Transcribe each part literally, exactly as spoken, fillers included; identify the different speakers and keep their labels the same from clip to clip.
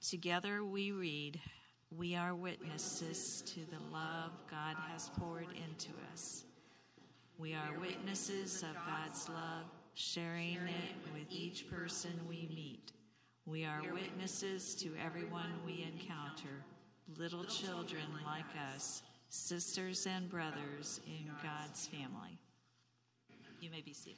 Speaker 1: Together we read, "We are witnesses to the love God has poured into us. We are witnesses of God's love, sharing it with each person we meet. We are witnesses to everyone we encounter, little children like us, sisters and brothers in God's family." You may be seated.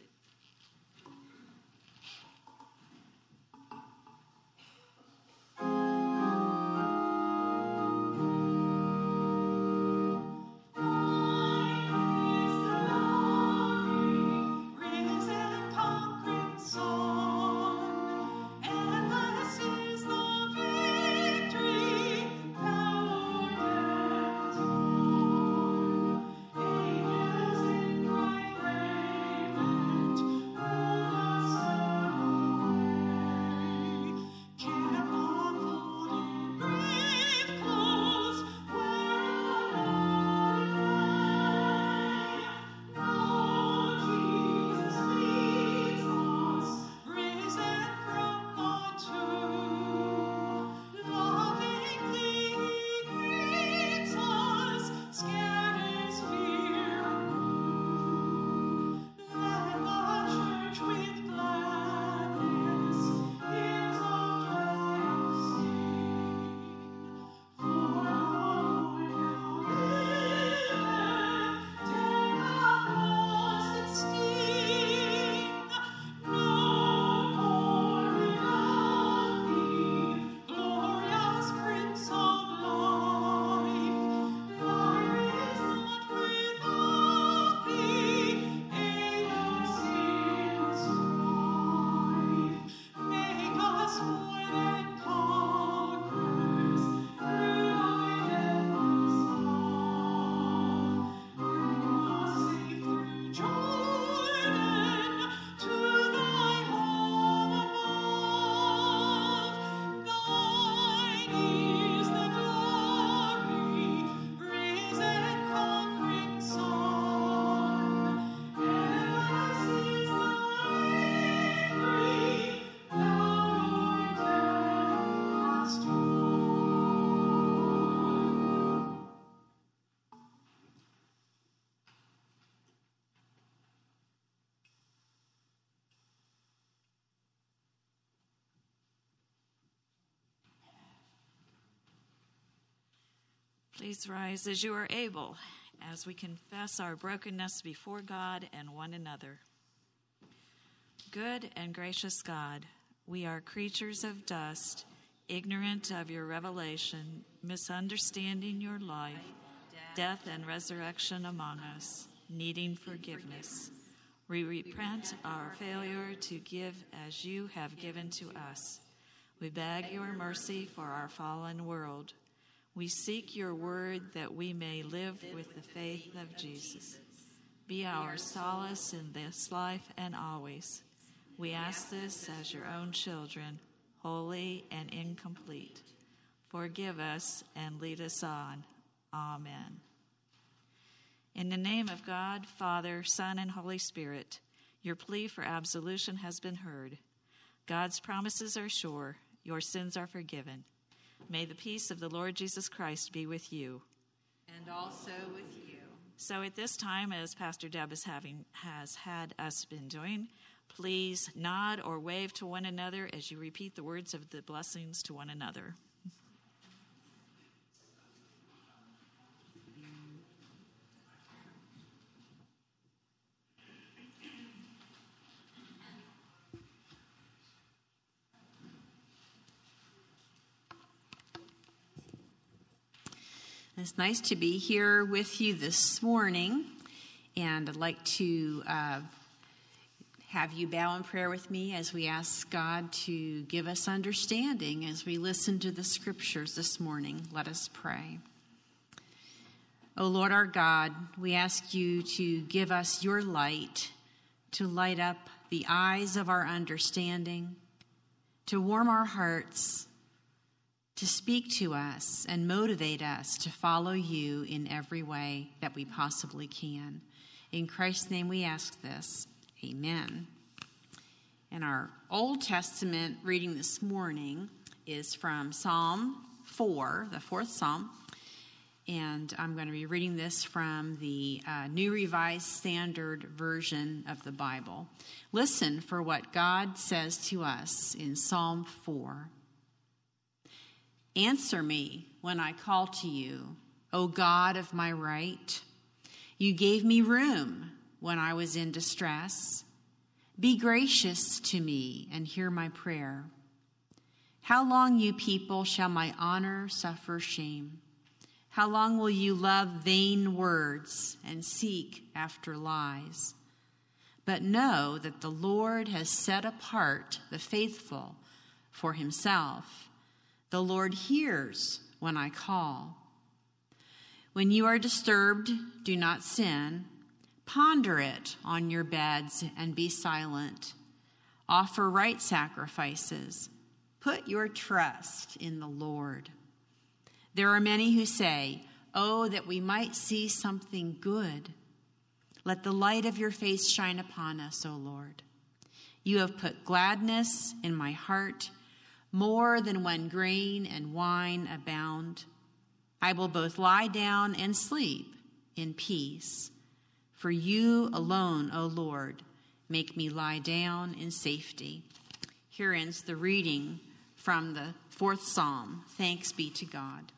Speaker 1: Please rise as you are able, as we confess our brokenness before God and one another. Good and gracious God, we are creatures of dust, ignorant of your revelation, misunderstanding your life, death and resurrection among us, needing forgiveness. We repent our failure to give as you have given to us. We beg your mercy for our fallen world. We seek your word that we may live with the faith of Jesus. Be our solace in this life and always. We ask this as your own children, holy and incomplete. Forgive us and lead us on. Amen. In the name of God, Father, Son, and Holy Spirit, your plea for absolution has been heard. God's promises are sure. Your sins are forgiven. May the peace of the Lord Jesus Christ be with you.
Speaker 2: And also with you.
Speaker 1: So at this time, as Pastor Deb is having, has had us been doing, please nod or wave to one another as you repeat the words of the blessings to one another.
Speaker 2: It's nice to be here with you this morning, and I'd like to uh, have you bow in prayer with me as we ask God to give us understanding as we listen to the scriptures this morning. Let us pray. O Lord our God, we ask you to give us your light, to light up the eyes of our understanding, to warm our hearts, to speak to us and motivate us to follow you in every way that we possibly can. In Christ's name we ask this. Amen. In our Old Testament reading this morning is from Psalm four, the fourth Psalm. And I'm going to be reading this from the uh, New Revised Standard Version of the Bible. Listen for what God says to us in Psalm four. Answer me when I call to you, O God of my right. You gave me room when I was in distress. Be gracious to me and hear my prayer. How long, you people, shall my honor suffer shame? How long will you love vain words and seek after lies? But know that the Lord has set apart the faithful for himself. The Lord hears when I call. When you are disturbed, do not sin. Ponder it on your beds and be silent. Offer right sacrifices. Put your trust in the Lord. There are many who say, "Oh, that we might see something good." Let the light of your face shine upon us, O Lord. You have put gladness in my heart, more than when grain and wine abound. I will both lie down and sleep in peace. For you alone, O Lord, make me lie down in safety. Here ends the reading from the fourth Psalm. Thanks be to God.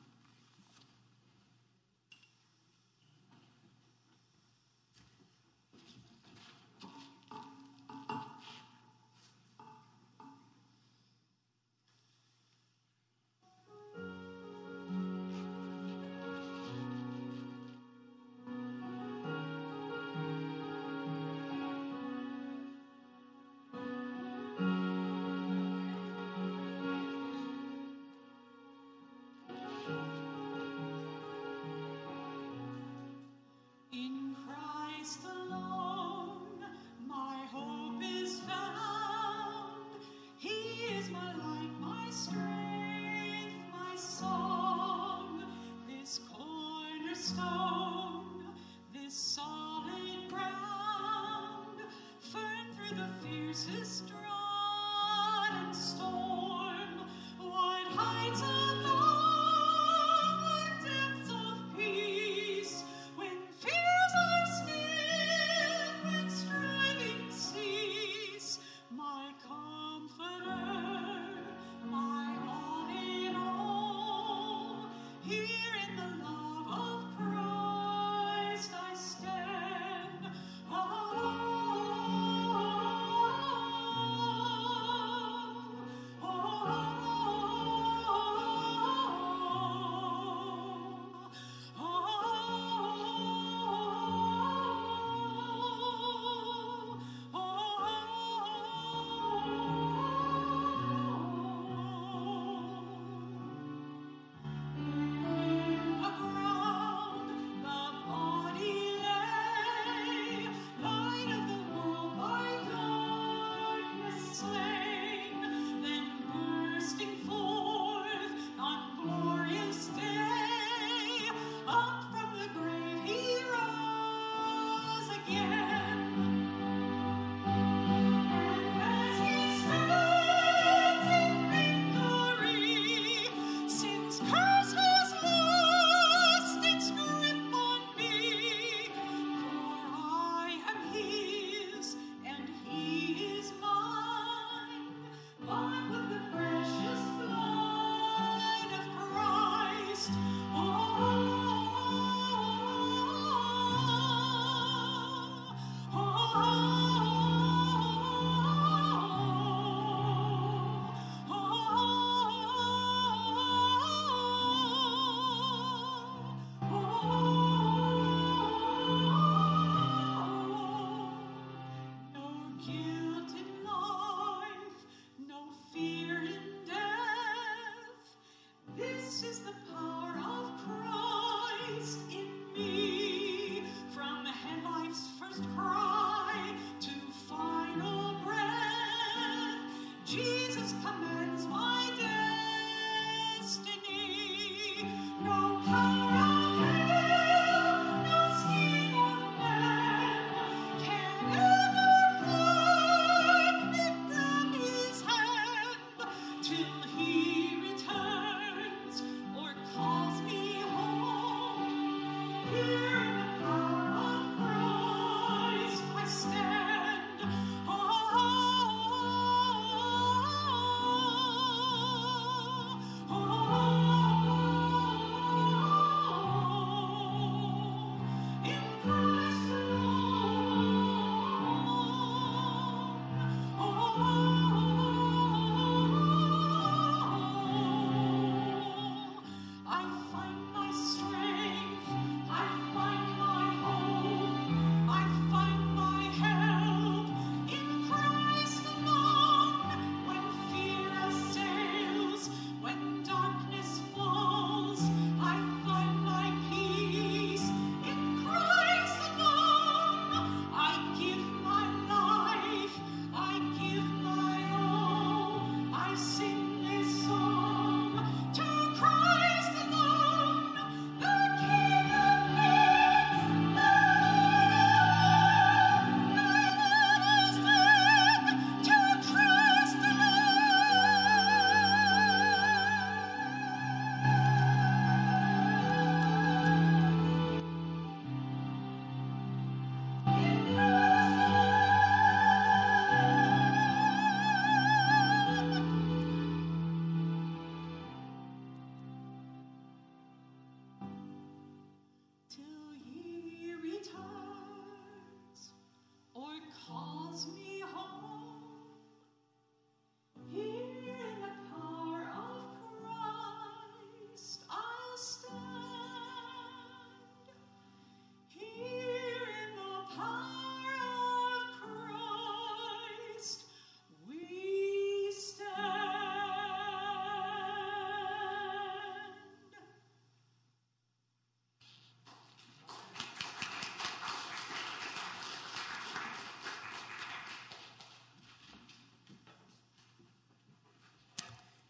Speaker 3: Till he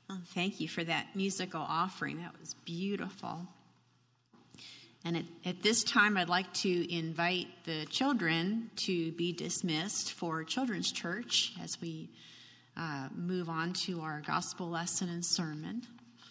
Speaker 2: Oh, thank you for that musical offering. That was beautiful. And at, at this time, I'd like to invite the children to be dismissed for Children's Church as we uh, move on to our gospel lesson and sermon.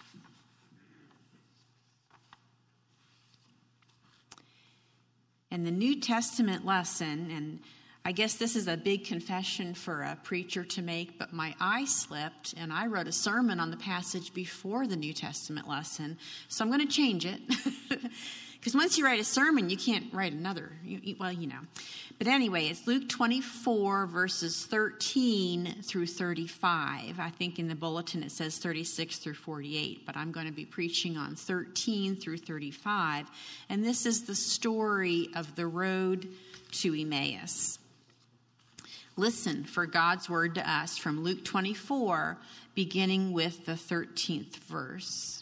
Speaker 2: And the New Testament lesson, and I guess this is a big confession for a preacher to make, but my eye slipped and I wrote a sermon on the passage before the New Testament lesson, so I'm going to change it. Because once you write a sermon, you can't write another. You, you, well, you know. But anyway, it's Luke twenty-four, verses thirteen through thirty-five. I think in the bulletin it says thirty-six through forty-eight, but I'm going to be preaching on thirteen through thirty-five. And this is the story of the road to Emmaus. Listen for God's word to us from Luke twenty-four, beginning with the thirteenth verse.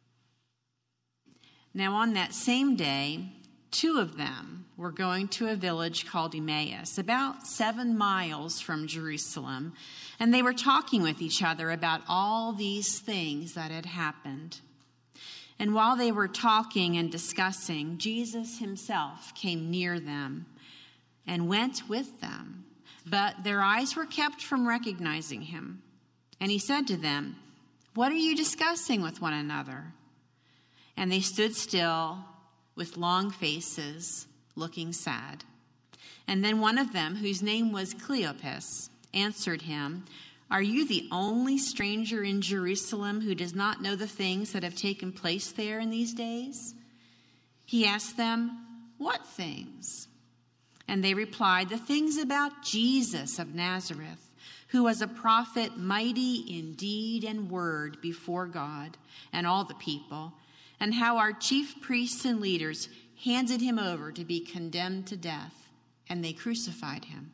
Speaker 2: Now on that same day, two of them were going to a village called Emmaus, about seven miles from Jerusalem, and they were talking with each other about all these things that had happened. And while they were talking and discussing, Jesus himself came near them and went with them, but their eyes were kept from recognizing him. And he said to them, "What are you discussing with one another?" And they stood still with long faces, looking sad. And then one of them, whose name was Cleopas, answered him, "Are you the only stranger in Jerusalem who does not know the things that have taken place there in these days?" He asked them, "What things?" And they replied, "The things about Jesus of Nazareth, who was a prophet, mighty in deed and word before God and all the people, and how our chief priests and leaders handed him over to be condemned to death, and they crucified him.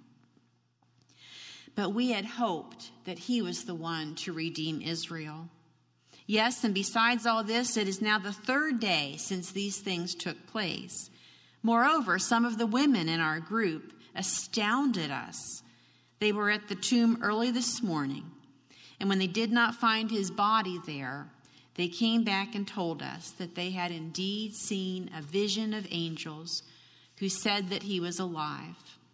Speaker 2: But we had hoped that he was the one to redeem Israel. Yes, and besides all this, it is now the third day since these things took place. Moreover, some of the women in our group astounded us. They were at the tomb early this morning, and when they did not find his body there, they came back and told us that they had indeed seen a vision of angels who said that he was alive.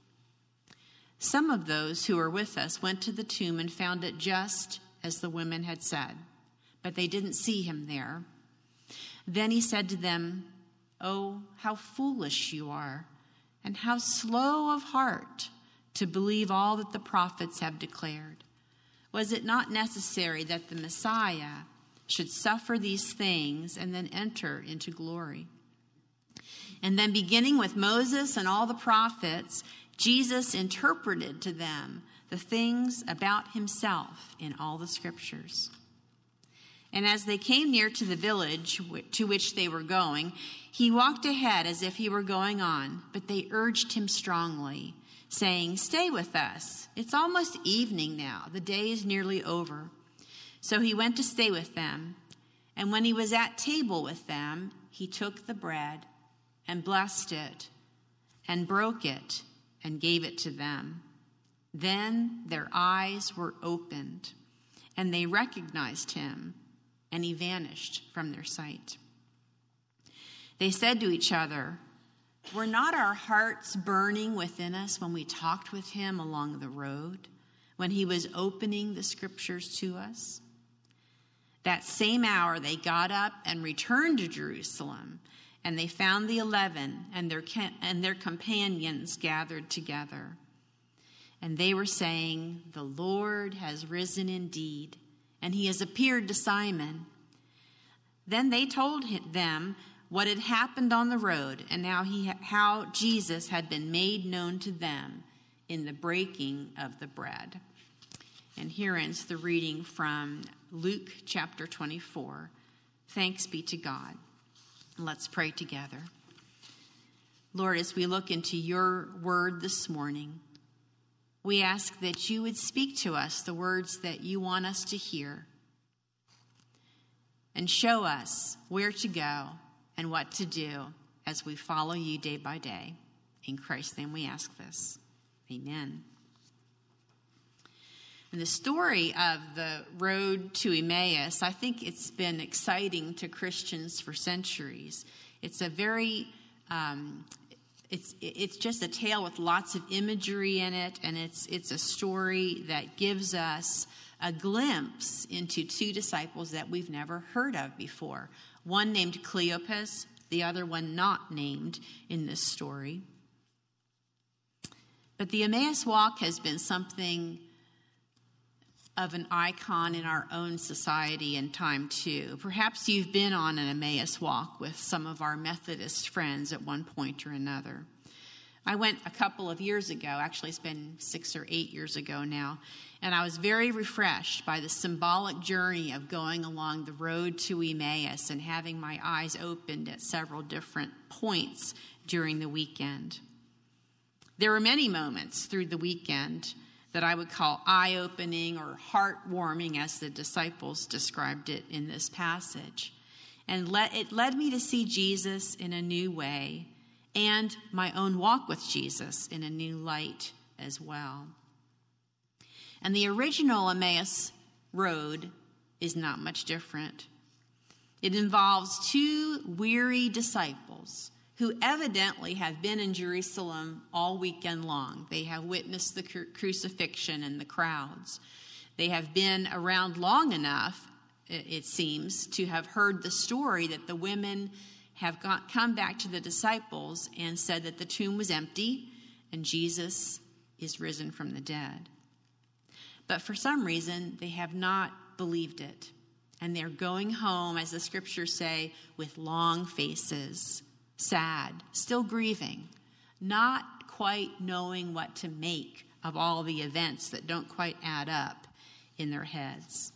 Speaker 2: Some of those who were with us went to the tomb and found it just as the women had said, but they didn't see him there. Then he said to them, 'Oh, how foolish you are, and how slow of heart to believe all that the prophets have declared. Was it not necessary that the Messiah should suffer these things and then enter into glory?' And then beginning with Moses and all the prophets, Jesus interpreted to them the things about himself in all the scriptures. And as they came near to the village to which they were going, he walked ahead as if he were going on, but they urged him strongly, saying, 'Stay with us. It's almost evening now. The day is nearly over.' So he went to stay with them, and when he was at table with them, he took the bread and blessed it and broke it and gave it to them. Then their eyes were opened, and they recognized him, and he vanished from their sight. They said to each other, 'Were not our hearts burning within us when we talked with him along the road, when he was opening the scriptures to us?' That same hour they got up and returned to Jerusalem, and they found the eleven and their and their companions gathered together. And they were saying, 'The Lord has risen indeed, and he has appeared to Simon.' Then they told them what had happened on the road, and how he how Jesus had been made known to them in the breaking of the bread." And here ends the reading from Luke chapter twenty-four. Thanks be to God. Let's pray together. Lord, as we look into your word this morning, we ask that you would speak to us the words that you want us to hear, and show us where to go and what to do as we follow you day by day. In Christ's name we ask this. Amen. And the story of the road to Emmaus, I think it's been exciting to Christians for centuries. It's a very, um, it's it's just a tale with lots of imagery in it, and it's it's a story that gives us a glimpse into two disciples that we've never heard of before. One named Cleopas, the other one not named in this story. But the Emmaus Walk has been something of an icon in our own society and time too. Perhaps you've been on an Emmaus Walk with some of our Methodist friends at one point or another. I went a couple of years ago, actually it's been six or eight years ago now, and I was very refreshed by the symbolic journey of going along the road to Emmaus and having my eyes opened at several different points during the weekend. There were many moments through the weekend that I would call eye-opening or heartwarming, as the disciples described it in this passage. And let, it led me to see Jesus in a new way and my own walk with Jesus in a new light as well. And the original Emmaus road is not much different. It involves two weary disciples who evidently have been in Jerusalem all weekend long. They have witnessed the cru- crucifixion and the crowds. They have been around long enough, it seems, to have heard the story that the women have got, come back to the disciples and said that the tomb was empty and Jesus is risen from the dead. But for some reason, they have not believed it. And they're going home, as the scriptures say, with long faces, sad, still grieving, not quite knowing what to make of all the events that don't quite add up in their heads.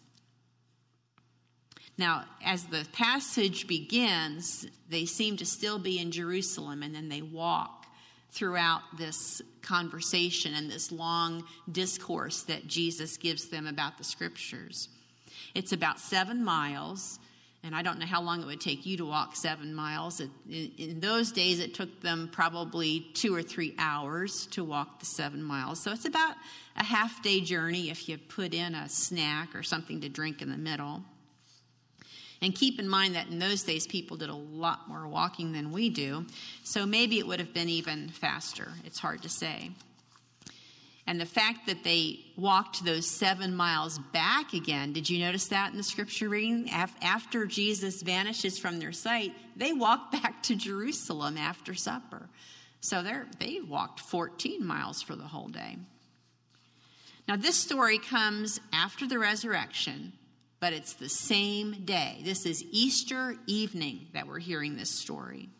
Speaker 2: Now, as the passage begins, they seem to still be in Jerusalem, and then they walk throughout this conversation and this long discourse that Jesus gives them about the scriptures. It's about seven miles. And I don't know how long it would take you to walk seven miles. It, in, in those days, it took them probably two or three hours to walk the seven miles. So it's about a half-day journey if you put in a snack or something to drink in the middle. And keep in mind that in those days, people did a lot more walking than we do. So maybe it would have been even faster. It's hard to say. And the fact that they walked those seven miles back again, did you notice that in the scripture reading? After Jesus vanishes from their sight, they walk back to Jerusalem after supper. So they walked fourteen miles for the whole day. Now this story comes after the resurrection, but it's the same day. This is Easter evening that we're hearing this story.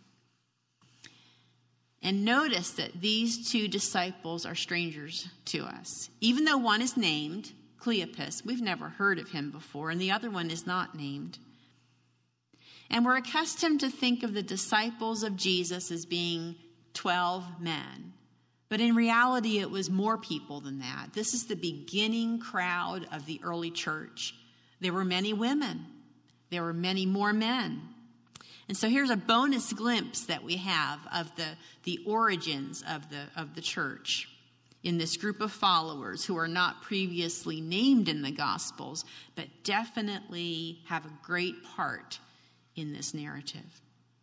Speaker 2: And notice that these two disciples are strangers to us. Even though one is named Cleopas, we've never heard of him before, and the other one is not named. And we're accustomed to think of the disciples of Jesus as being twelve men. But in reality, it was more people than that. This is the beginning crowd of the early church. There were many women. There were many more men. And so here's a bonus glimpse that we have of the, the origins of the, of the church in this group of followers who are not previously named in the Gospels, but definitely have a great part in this narrative.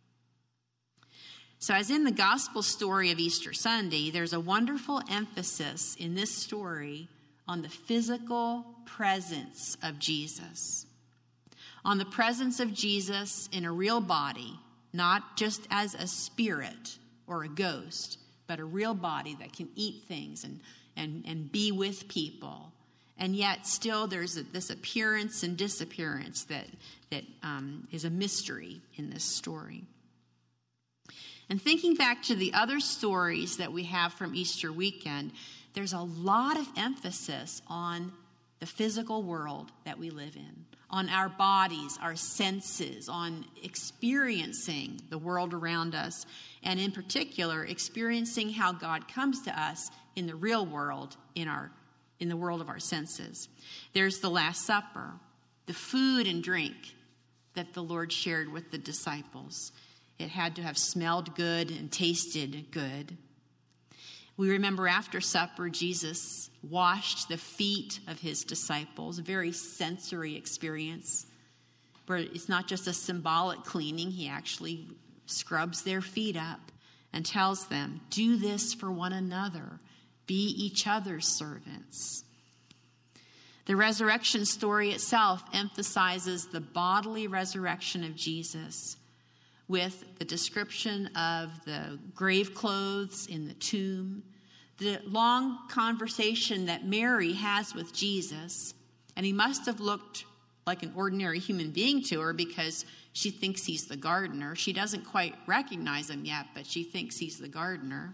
Speaker 2: So as in the Gospel story of Easter Sunday, there's a wonderful emphasis in this story on the physical presence of Jesus. On the presence of Jesus in a real body, not just as a spirit or a ghost, but a real body that can eat things and, and, and be with people. And yet still there's a, this appearance and disappearance that, that um, is a mystery in this story. And thinking back to the other stories that we have from Easter weekend, there's a lot of emphasis on the physical world that we live in, on our bodies, our senses, on experiencing the world around us, and in particular, experiencing how God comes to us in the real world, in our in the world of our senses. There's the Last Supper, the food and drink that the Lord shared with the disciples. It had to have smelled good and tasted good. We remember after supper, Jesus washed the feet of his disciples, a very sensory experience, where it's not just a symbolic cleaning. He actually scrubs their feet up and tells them, do this for one another. Be each other's servants. The resurrection story itself emphasizes the bodily resurrection of Jesus with the description of the grave clothes in the tomb, the long conversation that Mary has with Jesus, and he must have looked like an ordinary human being to her because she thinks he's the gardener. She doesn't quite recognize him yet, but she thinks he's the gardener.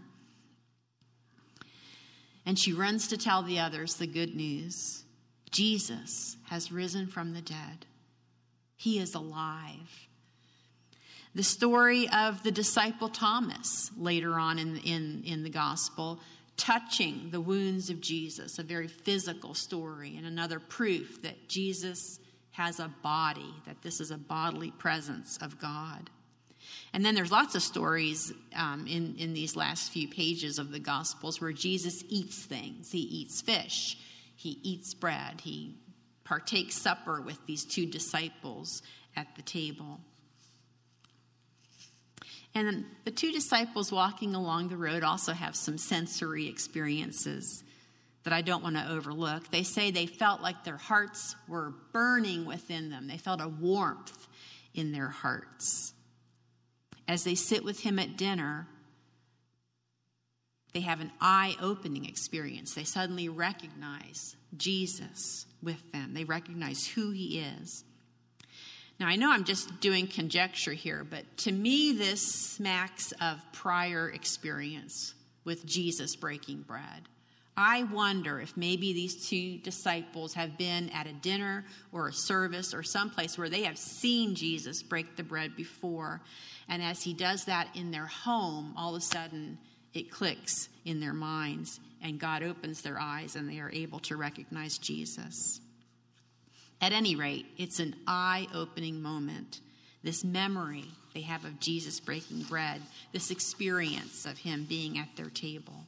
Speaker 2: And she runs to tell the others the good news. Jesus has risen from the dead. He is alive. The story of the disciple Thomas later on in, in, in the gospel, touching the wounds of Jesus, a very physical story and another proof that Jesus has a body, that this is a bodily presence of God. And then there's lots of stories um, in, in these last few pages of the Gospels where Jesus eats things. He eats fish. He eats bread. He partakes supper with these two disciples at the table. And then the two disciples walking along the road also have some sensory experiences that I don't want to overlook. They say they felt like their hearts were burning within them. They felt a warmth in their hearts. As they sit with him at dinner, they have an eye-opening experience. They suddenly recognize Jesus with them. They recognize who he is. Now, I know I'm just doing conjecture here, but to me, this smacks of prior experience with Jesus breaking bread. I wonder if maybe these two disciples have been at a dinner or a service or someplace where they have seen Jesus break the bread before. And as he does that in their home, all of a sudden it clicks in their minds and God opens their eyes and they are able to recognize Jesus. At any rate, it's an eye-opening moment. This memory they have of Jesus breaking bread, this experience of him being at their table.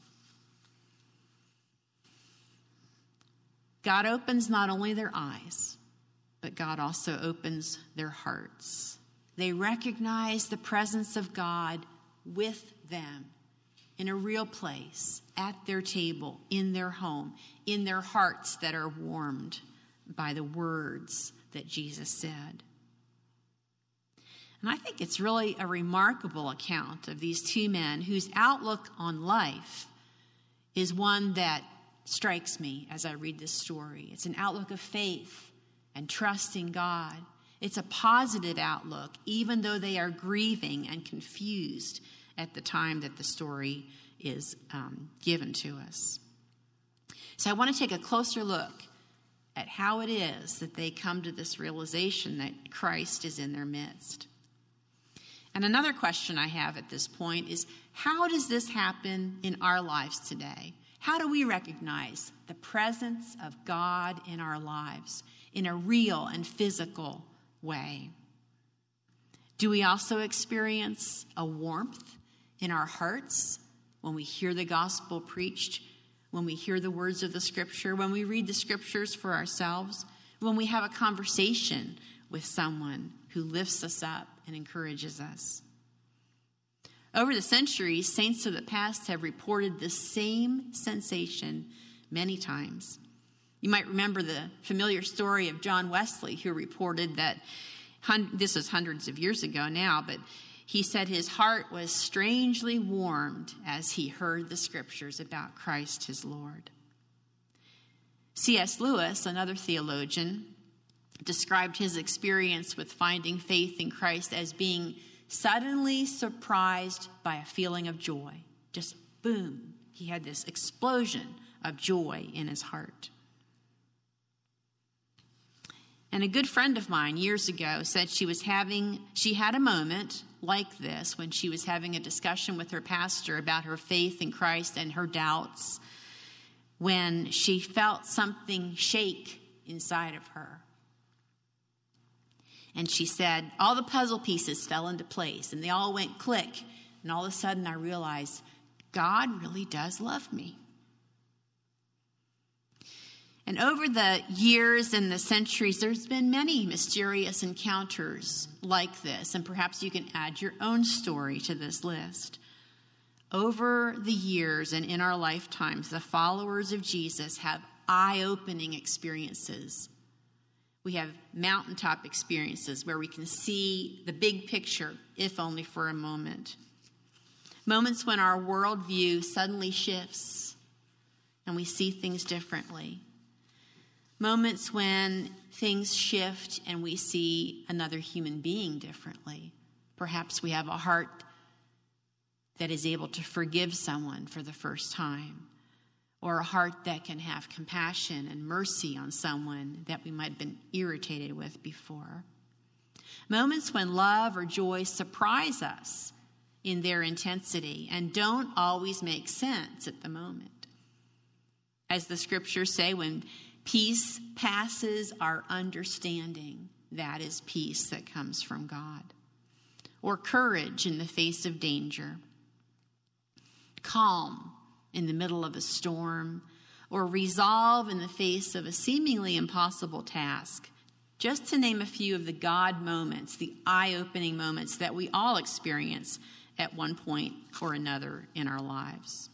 Speaker 2: God opens not only their eyes, but God also opens their hearts. They recognize the presence of God with them in a real place, at their table, in their home, in their hearts that are warmed by the words that Jesus said. And I think it's really a remarkable account of these two men whose outlook on life is one that strikes me as I read this story. It's an outlook of faith and trust in God. It's a positive outlook, even though they are grieving and confused at the time that the story is um, given to us. So I want to take a closer look at how it is that they come to this realization that Christ is in their midst. And another question I have at this point is, how does this happen in our lives today? How do we recognize the presence of God in our lives in a real and physical way? Do we also experience a warmth in our hearts when we hear the gospel preached, when we hear the words of the scripture, when we read the scriptures for ourselves, when we have a conversation with someone who lifts us up and encourages us? Over the centuries, saints of the past have reported the same sensation many times. You might remember the familiar story of John Wesley, who reported that, this was hundreds of years ago now, but he said his heart was strangely warmed as he heard the scriptures about Christ his Lord. C S Lewis, another theologian, described his experience with finding faith in Christ as being suddenly surprised by a feeling of joy. Just boom, he had this explosion of joy in his heart. And a good friend of mine years ago said she was having, she had a moment like this when she was having a discussion with her pastor about her faith in Christ and her doubts, when she felt something shake inside of her. And she said, all the puzzle pieces fell into place and they all went click. And all of a sudden I realized God really does love me. And over the years and the centuries, there's been many mysterious encounters like this, and perhaps you can add your own story to this list. Over the years and in our lifetimes, the followers of Jesus have eye-opening experiences. We have mountaintop experiences where we can see the big picture, if only for a moment. Moments when our worldview suddenly shifts and we see things differently. Moments when things shift and we see another human being differently. Perhaps we have a heart that is able to forgive someone for the first time, or a heart that can have compassion and mercy on someone that we might have been irritated with before. Moments when love or joy surprise us in their intensity and don't always make sense at the moment. As the scriptures say, when peace passes our understanding, that is peace that comes from God. Or courage in the face of danger. Calm in the middle of a storm. Or resolve in the face of a seemingly impossible task. Just to name a few of the God moments, the eye-opening moments that we all experience at one point or another in our lives.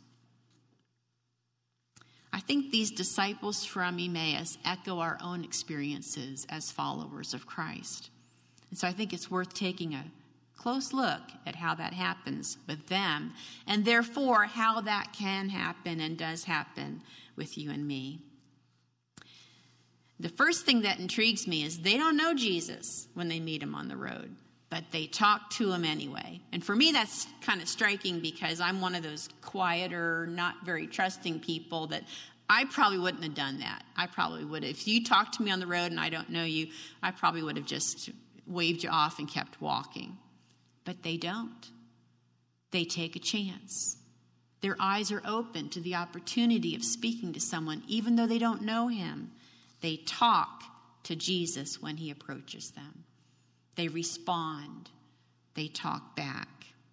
Speaker 2: I think these disciples from Emmaus echo our own experiences as followers of Christ. And so I think it's worth taking a close look at how that happens with them, and therefore how that can happen and does happen with you and me. The first thing that intrigues me is they don't know Jesus when they meet him on the road, but they talk to him anyway. And for me, that's kind of striking because I'm one of those quieter, not very trusting people that I probably wouldn't have done that. I probably would have. If you talked to me on the road and I don't know you, I probably would have just waved you off and kept walking. But they don't. They take a chance. Their eyes are open to the opportunity of speaking to someone, even though they don't know him. They talk to Jesus when he approaches them. They respond. They talk back.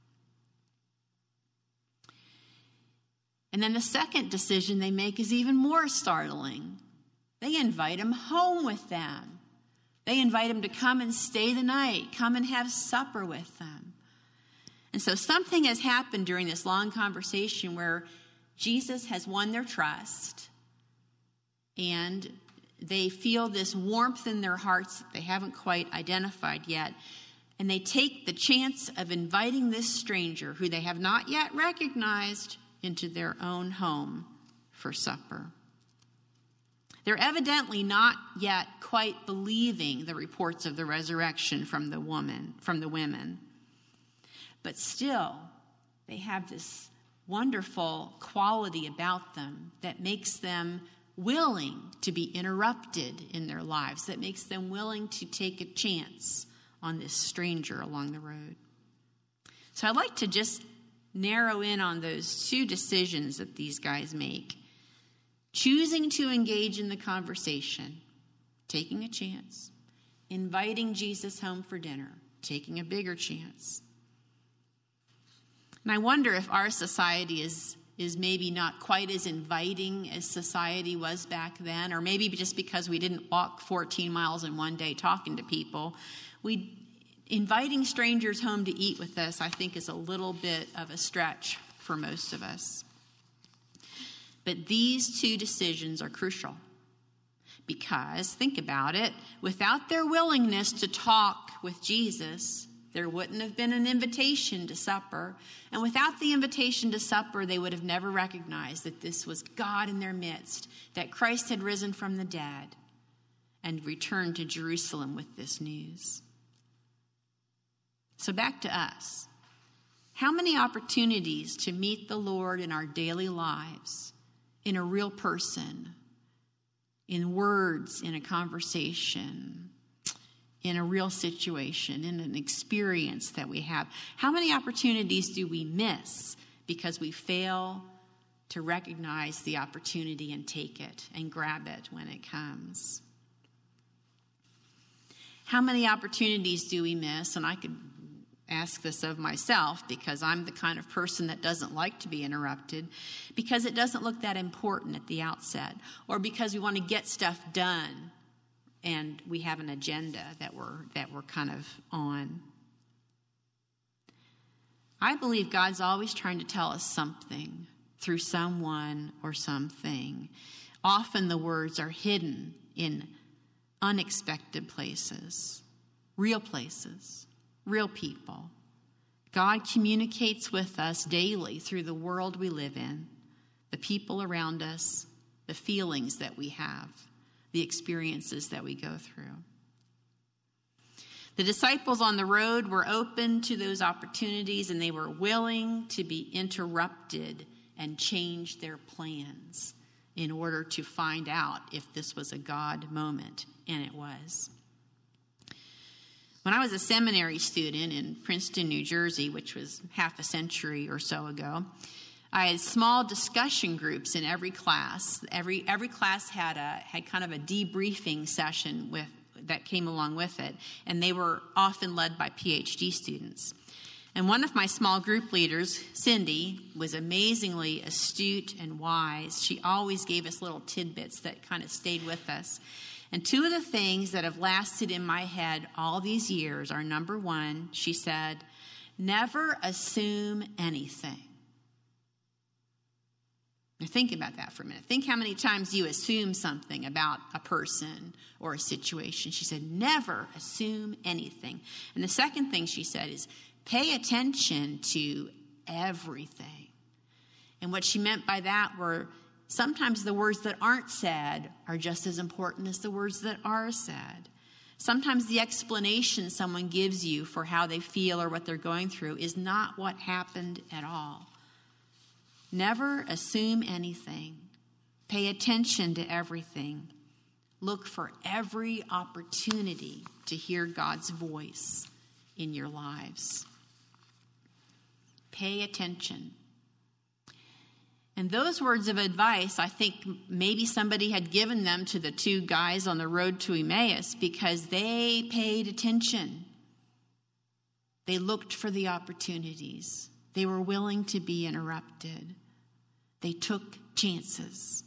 Speaker 2: And then the second decision they make is even more startling. They invite him home with them. They invite him to come and stay the night, come and have supper with them. And so something has happened during this long conversation where Jesus has won their trust, and they feel this warmth in their hearts that they haven't quite identified yet. And they take the chance of inviting this stranger, who they have not yet recognized, into their own home for supper. They're evidently not yet quite believing the reports of the resurrection from the woman, from the women. But still, they have this wonderful quality about them that makes them willing to be interrupted in their lives, that makes them willing to take a chance on this stranger along the road. So I'd like to just narrow in on those two decisions that these guys make. Choosing to engage in the conversation, taking a chance. Inviting Jesus home for dinner, taking a bigger chance. And I wonder if our society is is maybe not quite as inviting as society was back then, or maybe just because we didn't walk fourteen miles in one day talking to people. We inviting strangers home to eat with us, I think, is a little bit of a stretch for most of us. But these two decisions are crucial because, think about it, without their willingness to talk with Jesus, there wouldn't have been an invitation to supper. And without the invitation to supper, they would have never recognized that this was God in their midst, that Christ had risen from the dead and returned to Jerusalem with this news. So back to us. How many opportunities to meet the Lord in our daily lives, in a real person, in words, in a conversation, in a real situation, in an experience that we have. How many opportunities do we miss because we fail to recognize the opportunity and take it and grab it when it comes? How many opportunities do we miss? And I could ask this of myself because I'm the kind of person that doesn't like to be interrupted, because it doesn't look that important at the outset, or because we want to get stuff done and we have an agenda that we're that we're kind of on. I believe God's always trying to tell us something through someone or something. Often the words are hidden in unexpected places, real places, real people. God communicates with us daily through the world we live in, the people around us, the feelings that we have, the experiences that we go through. The disciples on the road were open to those opportunities, and they were willing to be interrupted and change their plans in order to find out if this was a God moment, and it was. When I was a seminary student in Princeton, New Jersey, which was half a century or so ago, I had small discussion groups in every class. Every every class had a had kind of a debriefing session with that came along with it, and they were often led by P H D students. And one of my small group leaders, Cindy, was amazingly astute and wise. She always gave us little tidbits that kind of stayed with us. And two of the things that have lasted in my head all these years are, number one, she said, never assume anything. Now think about that for a minute. Think how many times you assume something about a person or a situation. She said, never assume anything. And the second thing she said is, pay attention to everything. And what she meant by that were, sometimes the words that aren't said are just as important as the words that are said. Sometimes the explanation someone gives you for how they feel or what they're going through is not what happened at all. Never assume anything. Pay attention to everything. Look for every opportunity to hear God's voice in your lives. Pay attention. And those words of advice, I think maybe somebody had given them to the two guys on the road to Emmaus because they paid attention. They looked for the opportunities. They were willing to be interrupted. They took chances.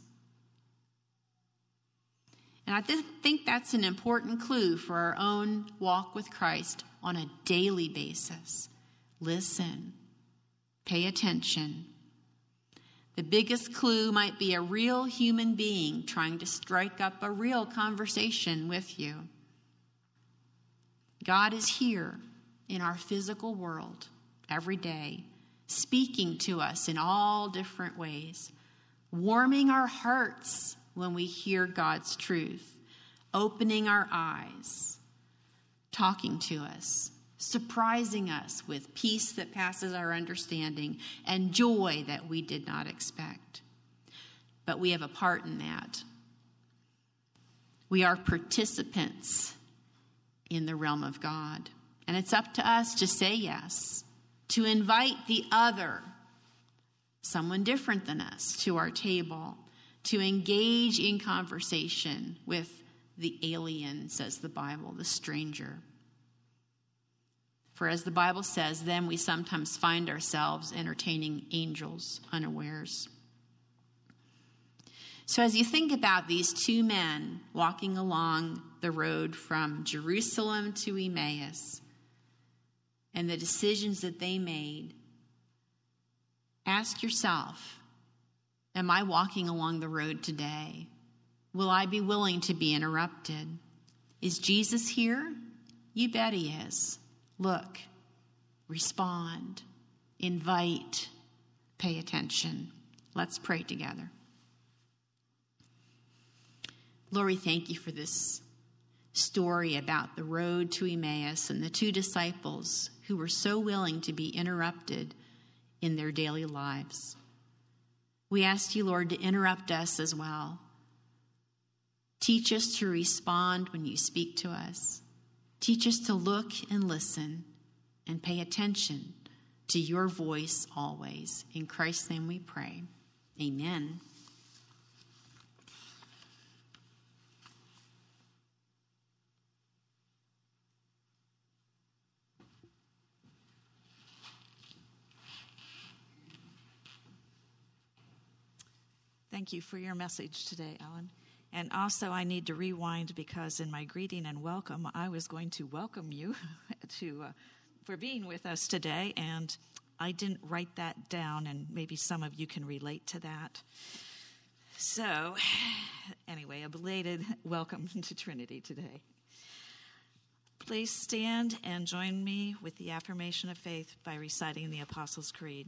Speaker 2: And I th- think that's an important clue for our own walk with Christ on a daily basis. Listen. Pay attention. The biggest clue might be a real human being trying to strike up a real conversation with you. God is here in our physical world every day, speaking to us in all different ways, warming our hearts when we hear God's truth, opening our eyes, talking to us, surprising us with peace that passes our understanding and joy that we did not expect. But we have a part in that. We are participants in the realm of God. And it's up to us to say yes, to invite the other, someone different than us, to our table, to engage in conversation with the alien, says the Bible, the stranger. For as the Bible says, then we sometimes find ourselves entertaining angels unawares. So as you think about these two men walking along the road from Jerusalem to Emmaus and the decisions that they made, ask yourself, am I walking along the road today? Will I be willing to be interrupted? Is Jesus here? You bet he is. Look, respond, invite, pay attention. Let's pray together. Lord, we thank you for this story about the road to Emmaus and the two disciples who were so willing to be interrupted in their daily lives. We ask you, Lord, to interrupt us as well. Teach us to respond when you speak to us. Teach us to look and listen and pay attention to your voice always. In Christ's name we pray. Amen.
Speaker 1: thank you for your message today, Ellen. And also, I need to rewind because in my greeting and welcome, I was going to welcome you to uh, for being with us today, and I didn't write that down, and maybe some of you can relate to that. So, anyway, a belated welcome to Trinity today. Please stand and join me with the affirmation of faith by reciting the Apostles' Creed.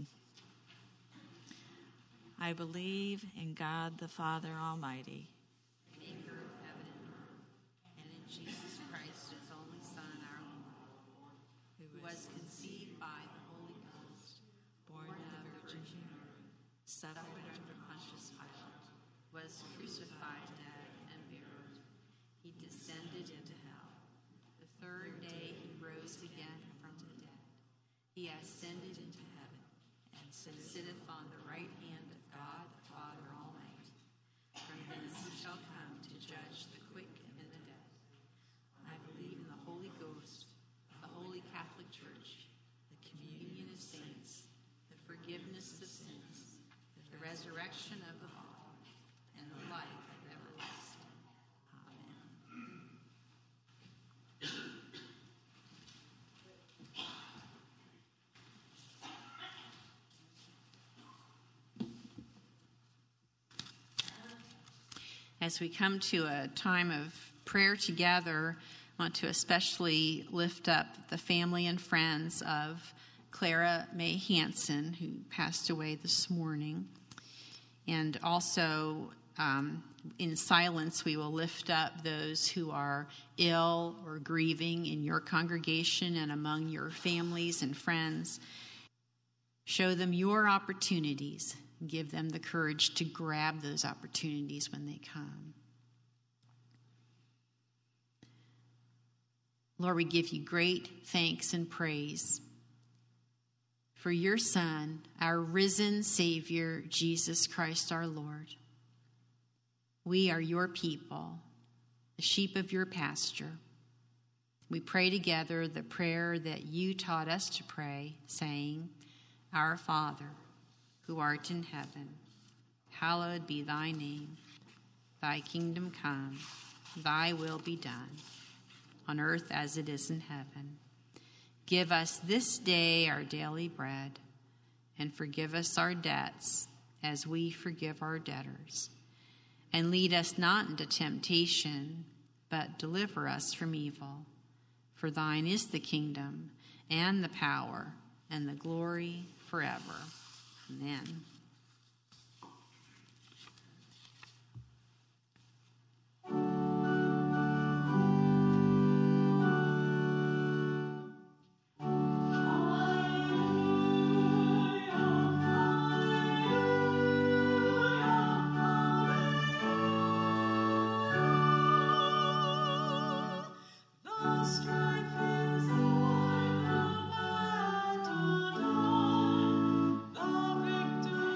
Speaker 1: I believe in God the Father Almighty,
Speaker 2: maker of heaven and earth, and in Jesus Christ, his only Son, our Lord, who was conceived by the Holy Ghost, born of the Virgin Mary, suffered under Pontius Pilate, was crucified, dead, and buried. He descended into hell. The third day he rose again from the dead. He ascended into heaven, and sitteth on the right hand of God the Father Almighty. From thence he shall come to judge the quick and the dead. I believe in the Holy Ghost, the Holy Catholic Church, the communion of saints, the forgiveness of sins, the resurrection of the body, and the life everlasting. Amen. As we come to a time of prayer together, I want to especially lift up the family and friends of Clara May Hansen, who passed away this morning. And also, um, in silence, we will lift up those who are ill or grieving in your congregation and among your families and friends. Show them your opportunities. Give them the courage to grab those opportunities when they come. Lord, we give you great thanks and praise for your Son, our risen Savior, Jesus Christ our Lord. We are your people, the sheep of your pasture. We pray together the prayer that you taught us to pray, saying, Our Father, who art in heaven, hallowed be thy name. Thy kingdom come, thy will be done, on earth as it is in heaven. Give us this day our daily bread, and forgive us our debts as we forgive our debtors. And lead us not into temptation, but deliver us from evil. For thine is the kingdom, and the power, and the glory forever. Amen.
Speaker 3: The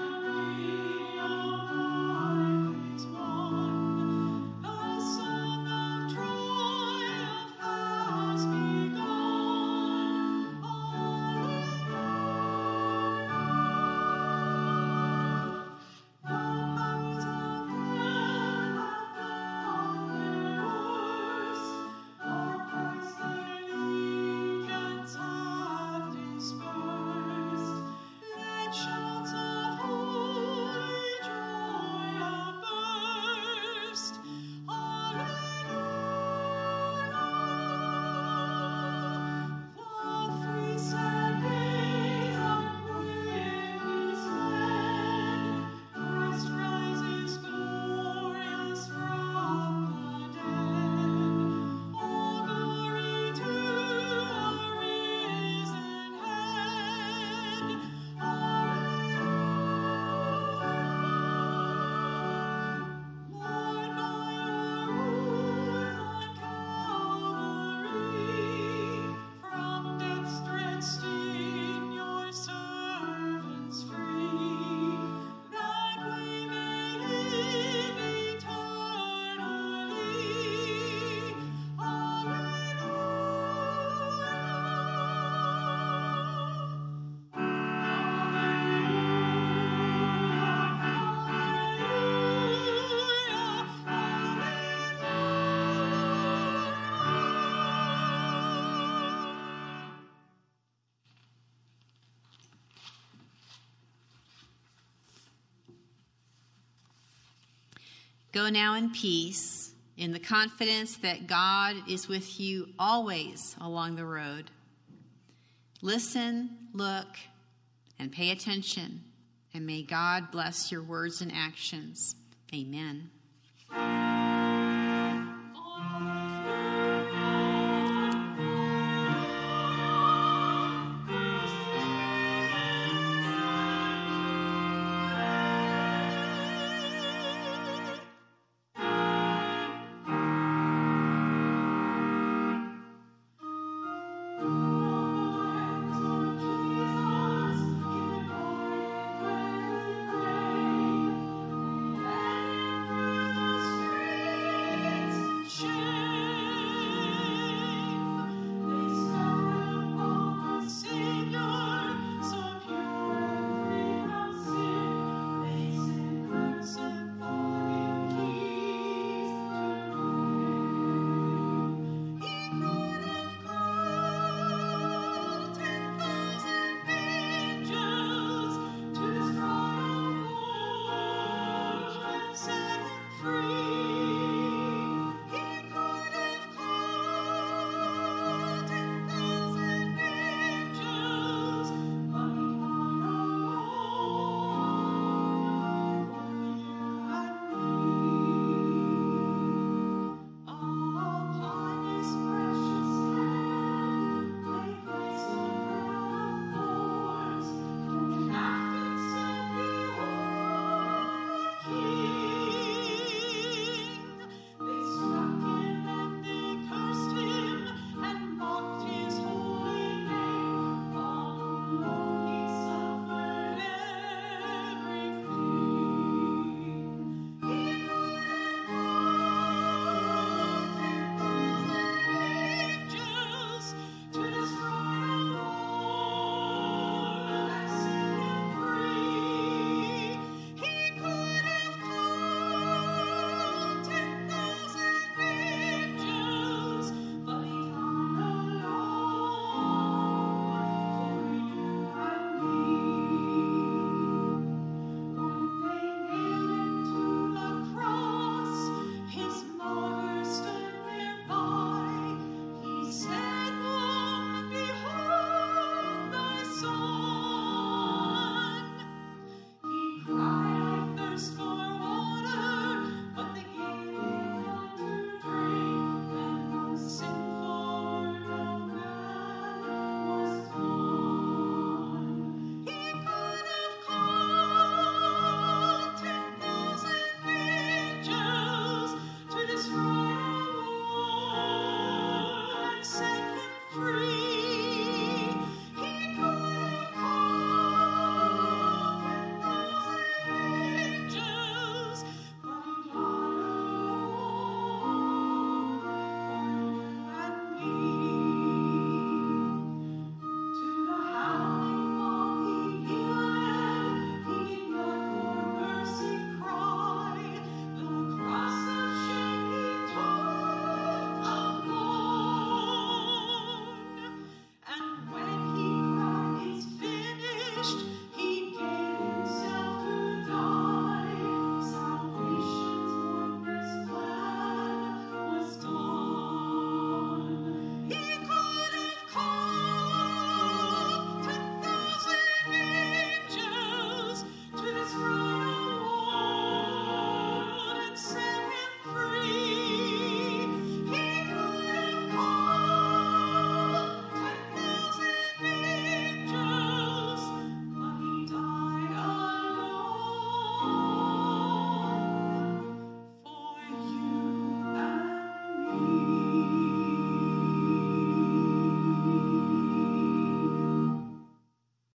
Speaker 2: Go now in peace, in the confidence that God is with you always along the road. Listen, look, and pay attention, and may God bless your words and actions. Amen.